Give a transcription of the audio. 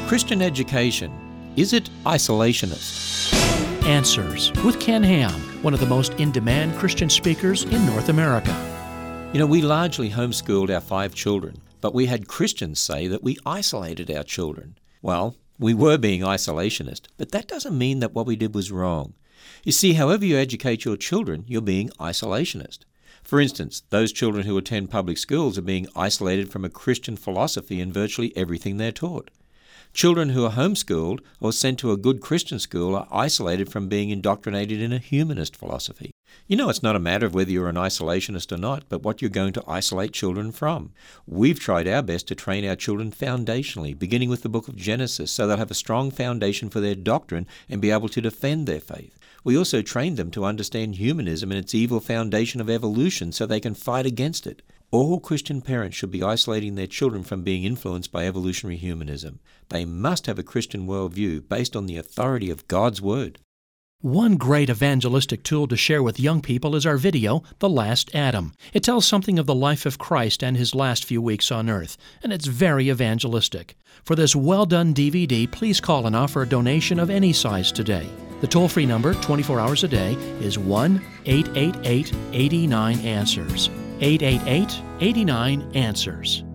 Christian education, is it isolationist? Answers with Ken Ham, one of the most in-demand Christian speakers in North America. We largely homeschooled our 5 children, but we had Christians say that we isolated our children. Well, we were being isolationist, but that doesn't mean that what we did was wrong. You see, however you educate your children, you're being isolationist. For instance, those children who attend public schools are being isolated from a Christian philosophy in virtually everything they're taught. Children who are homeschooled or sent to a good Christian school are isolated from being indoctrinated in a humanist philosophy. It's not a matter of whether you're an isolationist or not, but what you're going to isolate children from. We've tried our best to train our children foundationally, beginning with the book of Genesis, so they'll have a strong foundation for their doctrine and be able to defend their faith. We also trained them to understand humanism and its evil foundation of evolution so they can fight against it. All Christian parents should be isolating their children from being influenced by evolutionary humanism. They must have a Christian worldview based on the authority of God's Word. One great evangelistic tool to share with young people is our video, The Last Adam. It tells something of the life of Christ and His last few weeks on earth, and it's very evangelistic. For this well-done DVD, please call and offer a donation of any size today. The toll-free number, 24 hours a day, is 1-888-89-ANSWERS. 888-89-ANSWERS.